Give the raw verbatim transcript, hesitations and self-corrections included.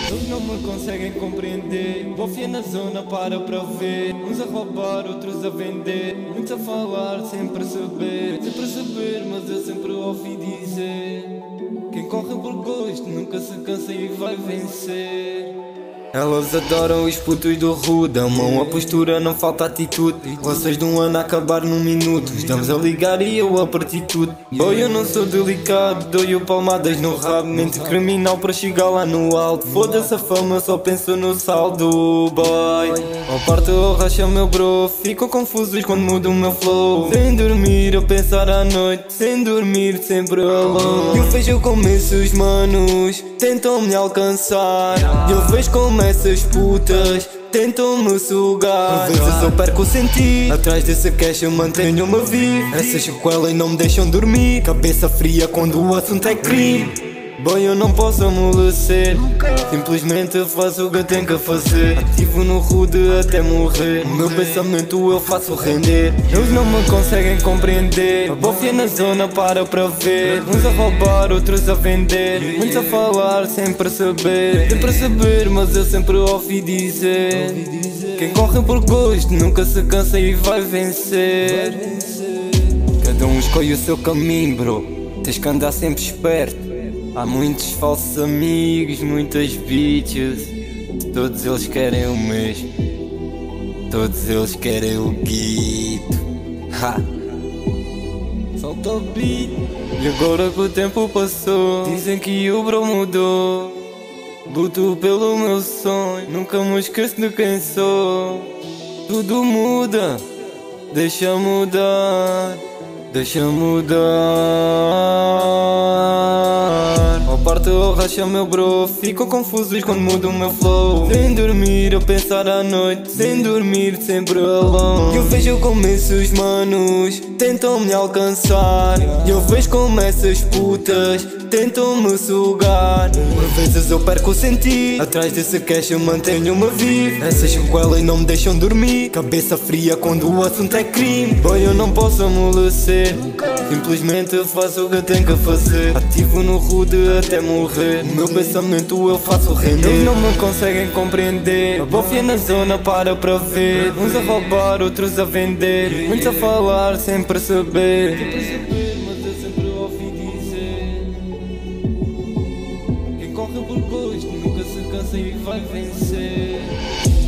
Eles não me conseguem compreender. Bofia na zona, para para ver. Uns a roubar, outros a vender. Muitos a falar sem perceber. Sem perceber, mas eu sempre ouvi dizer: quem corre por gosto nunca se cansa e vai vencer. Elas adoram os putos do rude. Amam a postura, não falta atitude. Vocês de um ano a acabar num minuto. Estamos a ligar e eu a partir tudo. Boy, eu não sou delicado, dou-eu palmadas no rabo. Mente criminal para chegar lá no alto. Foda-se a fama, só penso no saldo, boy. Ou parto ou racha meu bro. Ficam confusos quando mudo o meu flow. Sem dormir, a pensar à noite. Sem dormir, sempre alone. Eu vejo como esses manos tentam me alcançar. Eu vejo como essas putas tentam me sugar. Por vezes eu perco o sentido. Atrás desse cash eu mantenho-me vivo. Essas sequelas não me deixam dormir. Cabeça fria quando o assunto é crime. Boy, eu não posso amolecer. Simplesmente faço o que tenho que fazer. Ativo no rude até morrer. O meu pensamento eu faço render. Eles não me conseguem compreender. A bofia na zona, para para ver. Uns a roubar, outros a vender. Muitos a falar sem perceber. Sem perceber, mas eu sempre ouvi dizer: quem corre por gosto nunca se cansa e vai vencer. Cada um escolhe o seu caminho, bro. Tens que andar sempre esperto. Há muitos falsos amigos, muitas bitches. Todos eles querem o mesmo. Todos eles querem o guito. Ha! Solta o beat. E agora que o tempo passou, dizem que o bro mudou. Luto pelo meu sonho, nunca me esqueço de quem sou. Tudo muda, deixa mudar. Deixa mudar. Ou parto ou racha meu bro. Ficam confusos quando mudo o meu flow. Sem dormir, eu pensar à noite. Sem dormir, sempre alone. Eu vejo como esses manos tentam me alcançar. Eu vejo como essas putas tentam me sugar. Por vezes eu perco o sentido. Atrás desse cash eu mantenho-me vivo. Essas sequelas não me deixam dormir. Cabeça fria quando o assunto é crime. Boy, eu não posso amolecer. Simplesmente faço o que tenho que fazer. Ativo no rude até morrer. O meu pensamento eu faço render. Eles não me conseguem compreender. A bofia na zona, para para ver. Uns a roubar, outros a vender. Muitos a falar sem perceber. Sem perceber, mas eu sempre ouvi dizer: quem corre por gosto nunca se cansa e vai vencer.